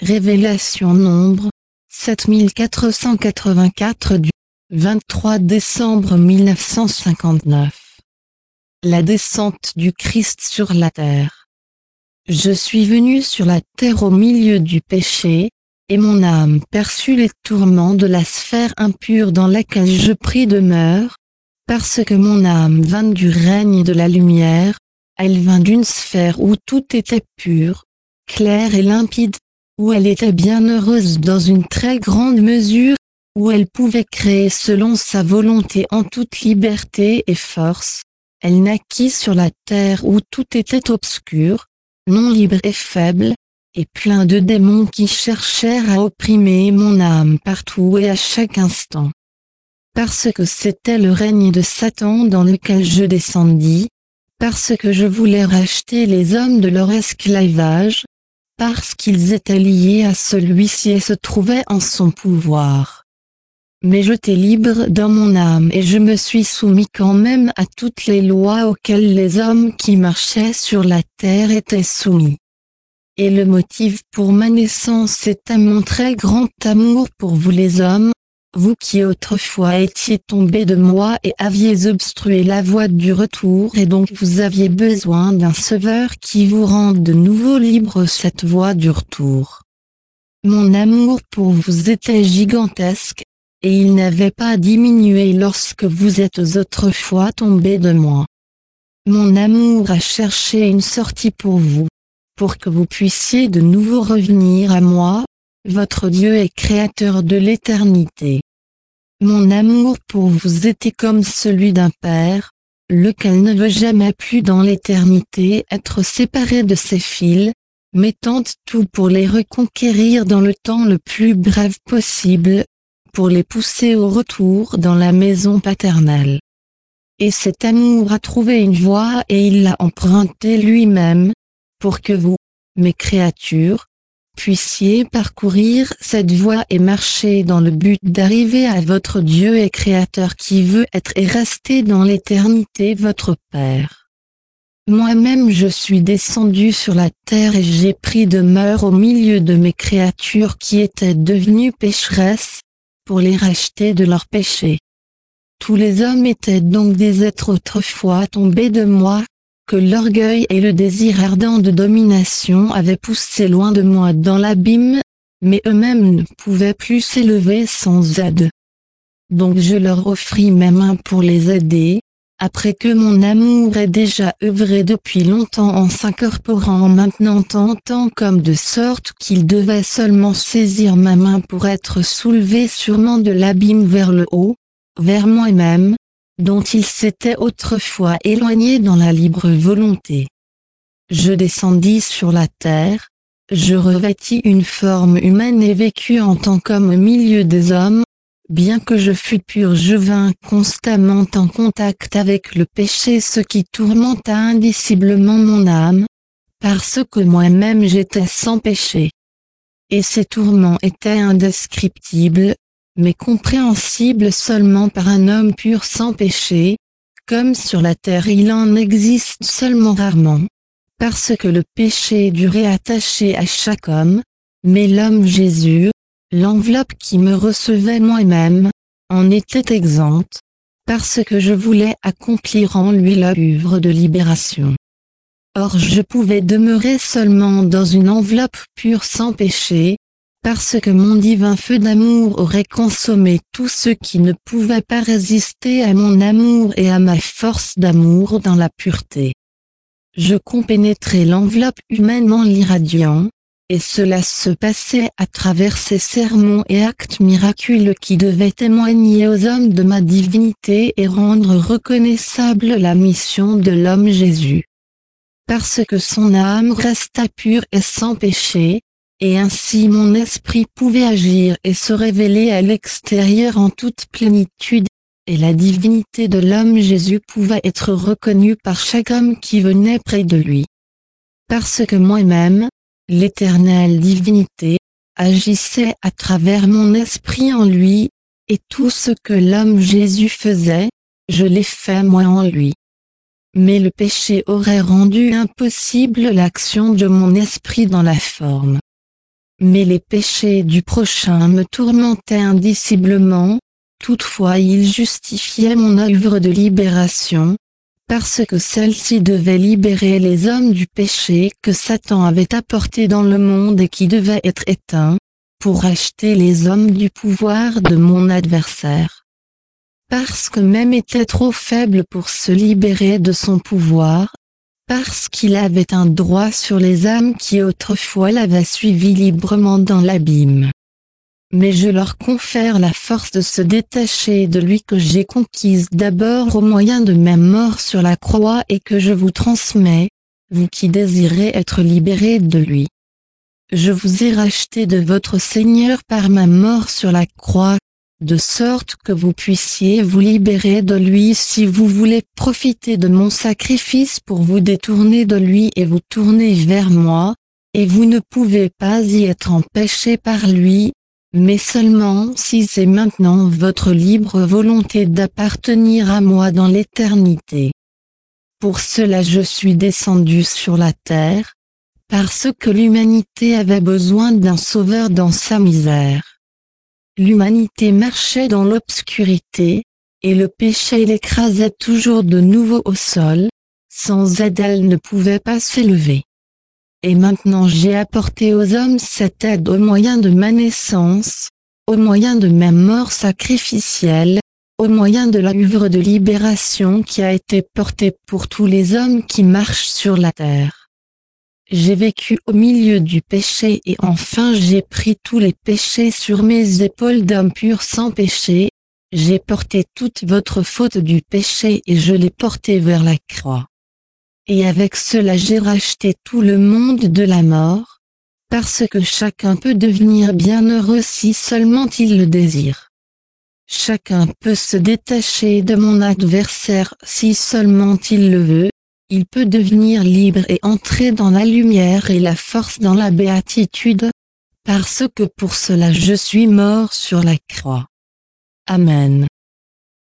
Révélation Nombre, 7484 du 23 décembre 1959. La descente du Christ sur la terre. Je suis venu sur la terre au milieu du péché, et mon âme perçut les tourments de la sphère impure dans laquelle je pris demeure, parce que mon âme vint du règne de la lumière, elle vint d'une sphère où tout était pur, clair et limpide, où elle était bienheureuse dans une très grande mesure, où elle pouvait créer selon sa volonté en toute liberté et force. Elle naquit sur la terre où tout était obscur, non libre et faible, et plein de démons qui cherchèrent à opprimer mon âme partout et à chaque instant. Parce que c'était le règne de Satan dans lequel je descendis, parce que je voulais racheter les hommes de leur esclavage, parce qu'ils étaient liés à celui-ci et se trouvaient en son pouvoir. Mais j'étais libre dans mon âme et je me suis soumis quand même à toutes les lois auxquelles les hommes qui marchaient sur la terre étaient soumis. Et le motif pour ma naissance était mon très grand amour pour vous les hommes, vous qui autrefois étiez tombés de moi et aviez obstrué la voie du retour et donc vous aviez besoin d'un sauveur qui vous rende de nouveau libre cette voie du retour. Mon amour pour vous était gigantesque, et il n'avait pas diminué lorsque vous êtes autrefois tombés de moi. Mon amour a cherché une sortie pour vous, pour que vous puissiez de nouveau revenir à moi, votre Dieu et Créateur de l'éternité. Mon amour pour vous était comme celui d'un père, lequel ne veut jamais plus dans l'éternité être séparé de ses fils, mais tente tout pour les reconquérir dans le temps le plus bref possible, pour les pousser au retour dans la maison paternelle. Et cet amour a trouvé une voie et il l'a empruntée lui-même, pour que vous, mes créatures, puissiez parcourir cette voie et marcher dans le but d'arriver à votre Dieu et Créateur qui veut être et rester dans l'éternité votre Père. Moi-même je suis descendu sur la terre et j'ai pris demeure au milieu de mes créatures qui étaient devenues pécheresses, pour les racheter de leurs péchés. Tous les hommes étaient donc des êtres autrefois tombés de moi, que l'orgueil et le désir ardent de domination avaient poussés loin de moi dans l'abîme, mais eux-mêmes ne pouvaient plus s'élever sans aide. Donc je leur offris mes mains pour les aider, après que mon amour ait déjà œuvré depuis longtemps en s'incorporant maintenant tant comme de sorte qu'ils devaient seulement saisir ma main pour être soulevés sûrement de l'abîme vers le haut, vers moi-même, dont ils s'étaient autrefois éloignés dans la libre volonté. Je descendis sur la terre, je revêtis une forme humaine et vécus en tant qu'homme au milieu des hommes. Bien que je fus pur, je vins constamment en contact avec le péché, ce qui tourmenta indiciblement mon âme, parce que moi-même j'étais sans péché. Et ces tourments étaient indescriptibles, mais compréhensibles seulement par un homme pur sans péché, comme sur la terre il en existe seulement rarement, parce que le péché est dur et attaché à chaque homme, mais l'homme Jésus, l'enveloppe qui me recevait moi-même, en était exempte, parce que je voulais accomplir en lui l'œuvre de libération. Or je pouvais demeurer seulement dans une enveloppe pure sans péché, parce que mon divin feu d'amour aurait consommé tous ceux qui ne pouvaient pas résister à mon amour et à ma force d'amour dans la pureté. Je compénétrais l'enveloppe humaine en l'irradiant, et cela se passait à travers ces sermons et actes miraculeux qui devaient témoigner aux hommes de ma divinité et rendre reconnaissable la mission de l'homme Jésus. Parce que son âme resta pure et sans péché, et ainsi mon esprit pouvait agir et se révéler à l'extérieur en toute plénitude, et la divinité de l'homme Jésus pouvait être reconnue par chaque homme qui venait près de lui. Parce que moi-même, l'éternelle divinité, agissait à travers mon esprit en lui, et tout ce que l'homme Jésus faisait, je l'ai fait moi en lui. Mais le péché aurait rendu impossible l'action de mon esprit dans la forme. Mais les péchés du prochain me tourmentaient indiciblement, toutefois il justifiait mon œuvre de libération, parce que celle-ci devait libérer les hommes du péché que Satan avait apporté dans le monde et qui devait être éteint, pour racheter les hommes du pouvoir de mon adversaire. Parce que même était trop faible pour se libérer de son pouvoir, parce qu'il avait un droit sur les âmes qui autrefois l'avaient suivi librement dans l'abîme. Mais je leur confère la force de se détacher de lui que j'ai conquise d'abord au moyen de ma mort sur la croix et que je vous transmets, vous qui désirez être libérés de lui. Je vous ai racheté de votre Seigneur par ma mort sur la croix, de sorte que vous puissiez vous libérer de lui si vous voulez profiter de mon sacrifice pour vous détourner de lui et vous tourner vers moi, et vous ne pouvez pas y être empêchés par lui, mais seulement si c'est maintenant votre libre volonté d'appartenir à moi dans l'éternité. Pour cela je suis descendu sur la terre, parce que l'humanité avait besoin d'un sauveur dans sa misère. L'humanité marchait dans l'obscurité, et le péché l'écrasait toujours de nouveau au sol, sans aide elle ne pouvait pas s'élever. Et maintenant j'ai apporté aux hommes cette aide au moyen de ma naissance, au moyen de ma mort sacrificielle, au moyen de l'œuvre de libération qui a été portée pour tous les hommes qui marchent sur la terre. J'ai vécu au milieu du péché et enfin j'ai pris tous les péchés sur mes épaules d'homme pur sans péché, j'ai porté toute votre faute du péché et je l'ai portée vers la croix. Et avec cela j'ai racheté tout le monde de la mort, parce que chacun peut devenir bienheureux si seulement il le désire. Chacun peut se détacher de mon adversaire si seulement il le veut, il peut devenir libre et entrer dans la lumière et la force dans la béatitude, parce que pour cela je suis mort sur la croix. Amen.